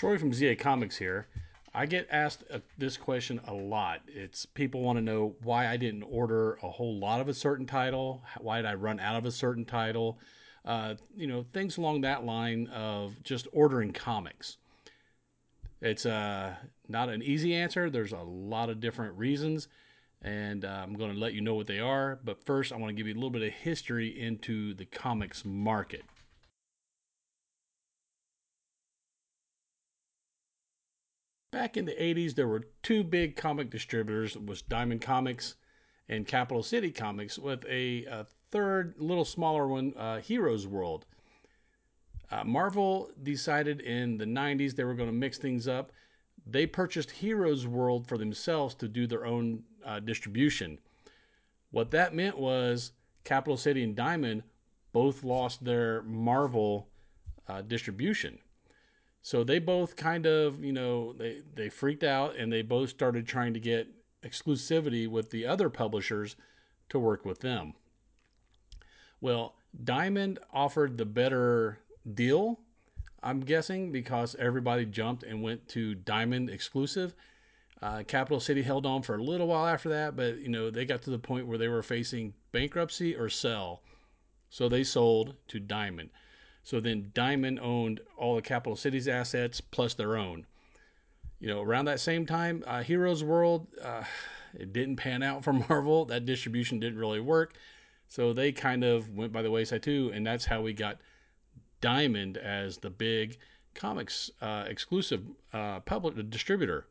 Troy from ZA Comics here. I get asked this question a lot. It's people want to know why I didn't order a whole lot of a certain title. Why did I run out of a certain title? Things along that line of just ordering comics. It's not an easy answer. There's a lot of different reasons, and I'm going to let you know what they are. But first, I want to give you a little bit of history into the comics market. Back in the 80s, there were two big comic distributors. It was Diamond Comics and Capital City Comics, with a third, little smaller one, Heroes World. Marvel decided in the 90s they were going to mix things up. They purchased Heroes World for themselves to do their own distribution. What that meant was Capital City and Diamond both lost their Marvel distribution. So they both kind of, they freaked out and they both started trying to get exclusivity with the other publishers to work with them. Well, Diamond offered the better deal, I'm guessing, because everybody jumped and went to Diamond exclusive. Capital City held on for a little while after that, but they got to the point where they were facing bankruptcy or sell, so they sold to Diamond. So then Diamond owned all the Capital Cities assets plus their own. Around that same time, Heroes World, it didn't pan out for Marvel. That distribution didn't really work. So they kind of went by the wayside too, and that's how we got Diamond as the big comics exclusive public distributor.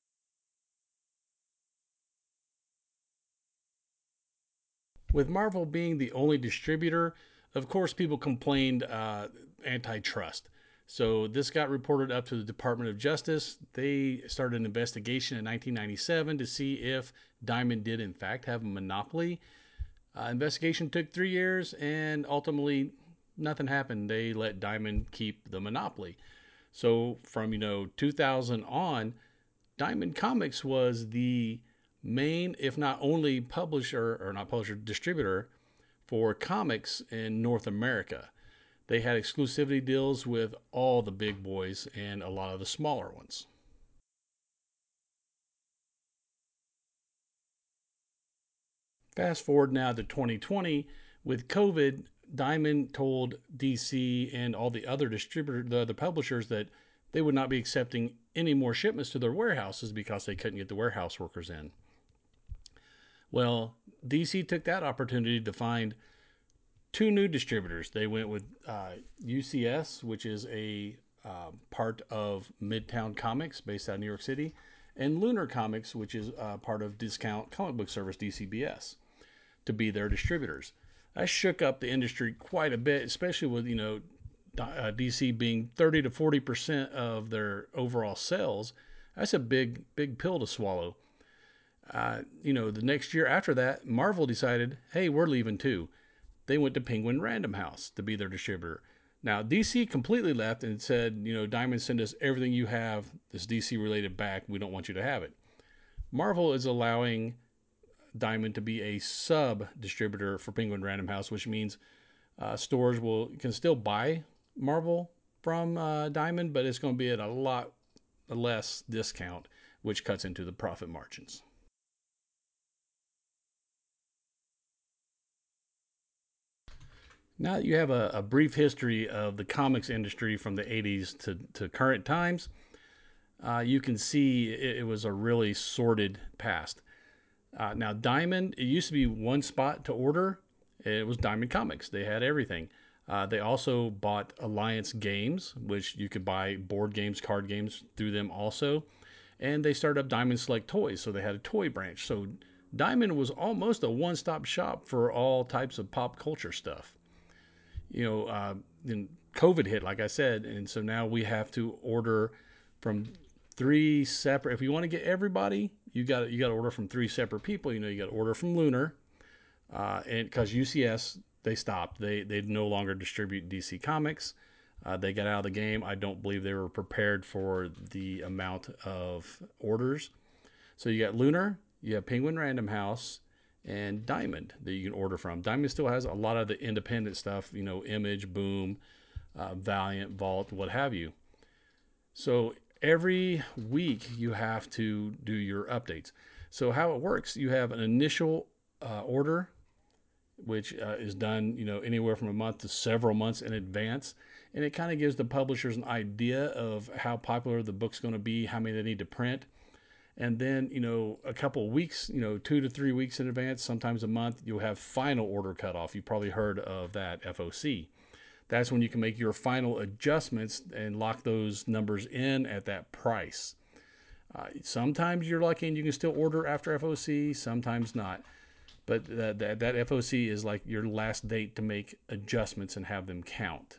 With Marvel being the only distributor, of course, people complained antitrust. So this got reported up to the Department of Justice. They started an investigation in 1997 to see if Diamond did, in fact, have a monopoly. Investigation took 3 years, and ultimately, nothing happened. They let Diamond keep the monopoly. So from 2000 on, Diamond Comics was the main, if not only publisher, or not publisher, distributor for comics in North America. They had exclusivity deals with all the big boys and a lot of the smaller ones. Fast forward now to 2020, with COVID, Diamond told DC and all the other the other publishers, that they would not be accepting any more shipments to their warehouses because they couldn't get the warehouse workers in. Well, DC took that opportunity to find two new distributors. They went with UCS, which is a part of Midtown Comics based out of New York City, and Lunar Comics, which is part of Discount Comic Book Service, DCBS, to be their distributors. That shook up the industry quite a bit, especially with DC being 30 to 40% of their overall sales. That's a big pill to swallow. The next year after that, Marvel decided, hey, we're leaving too. They went to Penguin Random House to be their distributor. Now, DC completely left and said, Diamond, send us everything you have this DC related back. We don't want you to have it. Marvel is allowing Diamond to be a sub distributor for Penguin Random House, which means stores can still buy Marvel from Diamond, but it's going to be at a lot less discount, which cuts into the profit margins. Now that you have a brief history of the comics industry from the 80s to current times, you can see it was a really sordid past. Now, Diamond, it used to be one spot to order. It was Diamond Comics. They had everything. They also bought Alliance Games, which you could buy board games, card games through them also. And they started up Diamond Select Toys, so they had a toy branch. So Diamond was almost a one-stop shop for all types of pop culture stuff. Then COVID hit, like I said, and so now we have to order from three separate. If you want to get everybody, you got to order from three separate people. You got to order from Lunar, and because UCS they stopped, they no longer distribute DC Comics. They got out of the game. I don't believe they were prepared for the amount of orders. So you got Lunar, you have Penguin Random House, and Diamond that you can order from. Diamond still has a lot of the independent stuff, Image, Boom, Valiant, Vault, what have you. So every week you have to do your updates. So how it works, you have an initial order, which is done, anywhere from a month to several months in advance, and it kind of gives the publishers an idea of how popular the book's going to be, how many they need to print, and then a couple of weeks, 2 to 3 weeks in advance, sometimes a month, you'll have final order cutoff. You probably heard of that, FOC. That's when you can make your final adjustments and lock those numbers in at that price. Sometimes you're lucky and you can still order after FOC, sometimes not. But that FOC is like your last date to make adjustments and have them count.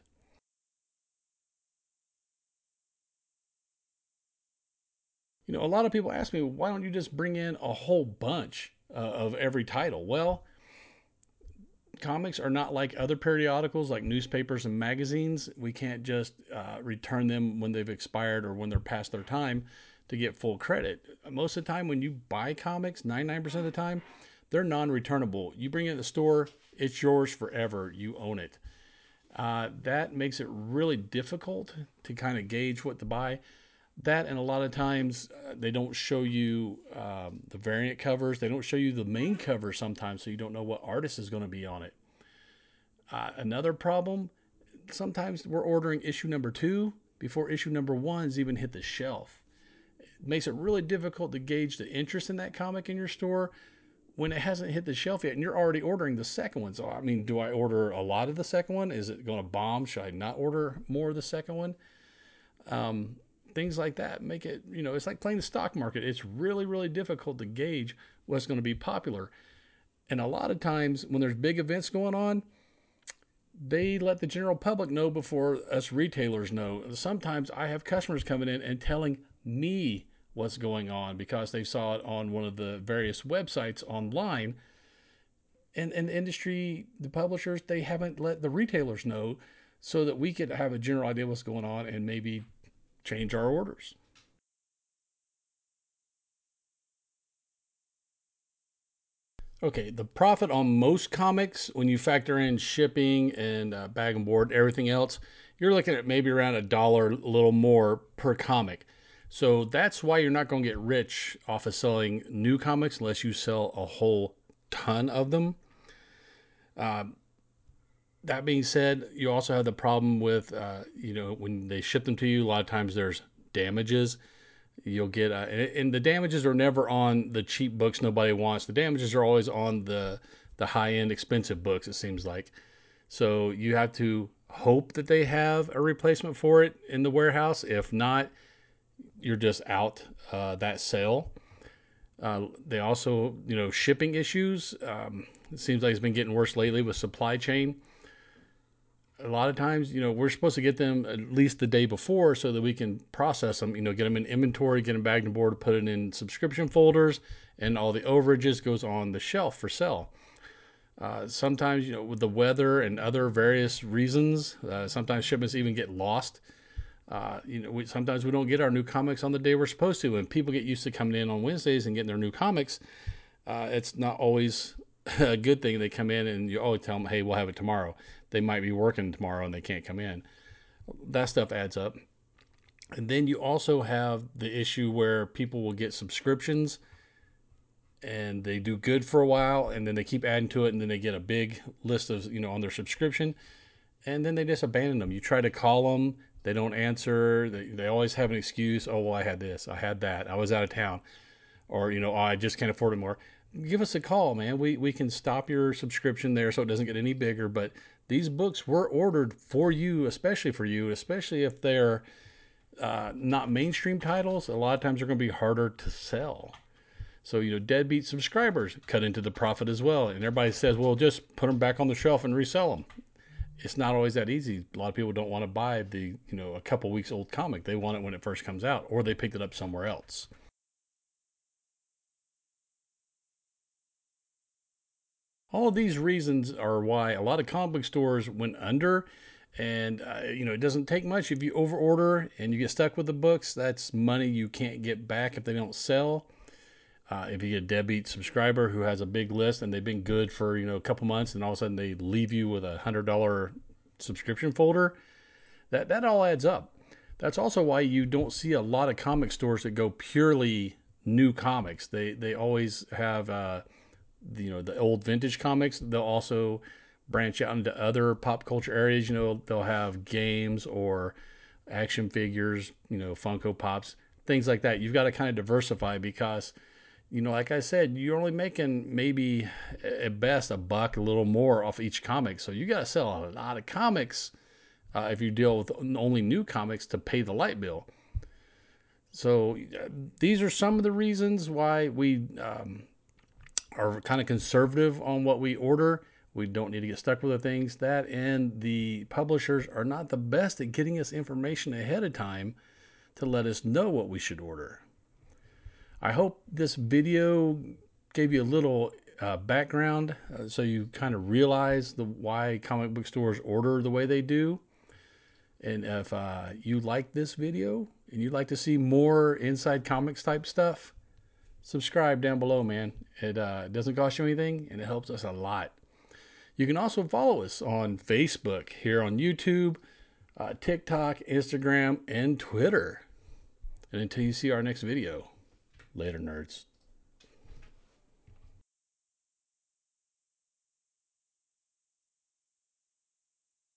A lot of people ask me, why don't you just bring in a whole bunch of every title? Well, comics are not like other periodicals like newspapers and magazines. We can't just return them when they've expired or when they're past their time to get full credit. Most of the time, when you buy comics, 99% of the time, they're non returnable. You bring it in the store, it's yours forever. You own it. That makes it really difficult to kind of gauge what to buy. That, and a lot of times they don't show you the variant covers. They don't show you the main cover sometimes, so you don't know what artist is going to be on it. Another problem, sometimes we're ordering issue number 2 before issue number 1's even hit the shelf. It makes it really difficult to gauge the interest in that comic in your store when it hasn't hit the shelf yet and you're already ordering the second one. So, I mean, do I order a lot of the second one? Is it going to bomb? Should I not order more of the second one? Things like that make it, it's like playing the stock market. It's really, really difficult to gauge what's going to be popular. And a lot of times when there's big events going on, they let the general public know before us retailers know. Sometimes I have customers coming in and telling me what's going on because they saw it on one of the various websites online. And the industry, the publishers, they haven't let the retailers know so that we could have a general idea what's going on and maybe change our orders. Okay, the profit on most comics, when you factor in shipping and bag and board, everything else, you're looking at maybe around $1, a little more per comic. So that's why you're not going to get rich off of selling new comics unless you sell a whole ton of them. That being said, you also have the problem with, when they ship them to you, a lot of times there's damages. You'll get, and the damages are never on the cheap books nobody wants. The damages are always on the high end expensive books, it seems like. So you have to hope that they have a replacement for it in the warehouse. If not, you're just out that sale. They also, shipping issues. It seems like it's been getting worse lately with supply chain. A lot of times, we're supposed to get them at least the day before so that we can process them, get them in inventory, get them bagged and board, put it in subscription folders, and all the overages goes on the shelf for sale. Sometimes, with the weather and other various reasons, sometimes shipments even get lost. Sometimes we don't get our new comics on the day we're supposed to. And people get used to coming in on Wednesdays and getting their new comics. It's not always a good thing. They come in and you always tell them, hey, we'll have it tomorrow. They might be working tomorrow and they can't come in. That stuff adds up. And then you also have the issue where people will get subscriptions and they do good for a while and then they keep adding to it and then they get a big list of, on their subscription and then they just abandon them. You try to call them, they don't answer. They always have an excuse. Oh, well, I had this, I had that, I was out of town, or, oh, I just can't afford it more. Give us a call, man. We can stop your subscription there so it doesn't get any bigger. But these books were ordered for you, especially if they're not mainstream titles. A lot of times they're going to be harder to sell. So, deadbeat subscribers cut into the profit as well. And everybody says, well, just put them back on the shelf and resell them. It's not always that easy. A lot of people don't want to buy a couple weeks old comic. They want it when it first comes out, or they picked it up somewhere else. All of these reasons are why a lot of comic book stores went under. And, it doesn't take much. If you overorder and you get stuck with the books, that's money you can't get back if they don't sell. If you get a deadbeat subscriber who has a big list and they've been good for, a couple months and all of a sudden they leave you with $100 subscription folder, that all adds up. That's also why you don't see a lot of comic stores that go purely new comics. They always have the old vintage comics. They'll also branch out into other pop culture areas. They'll have games or action figures, Funko Pops, things like that. You've got to kind of diversify because, like I said, you're only making maybe at best a buck, a little more off each comic. So you got to sell a lot of comics if you deal with only new comics to pay the light bill. So these are some of the reasons why we are kind of conservative on what we order. We don't need to get stuck with the things that, and the publishers are not the best at getting us information ahead of time to let us know what we should order. I hope this video gave you a little background so you kind of realize why comic book stores order the way they do. And if you like this video and you'd like to see more Inside Comics type stuff, subscribe down below, man. It doesn't cost you anything, and it helps us a lot. You can also follow us on Facebook, here on YouTube, TikTok, Instagram, and Twitter. And until you see our next video, later, nerds.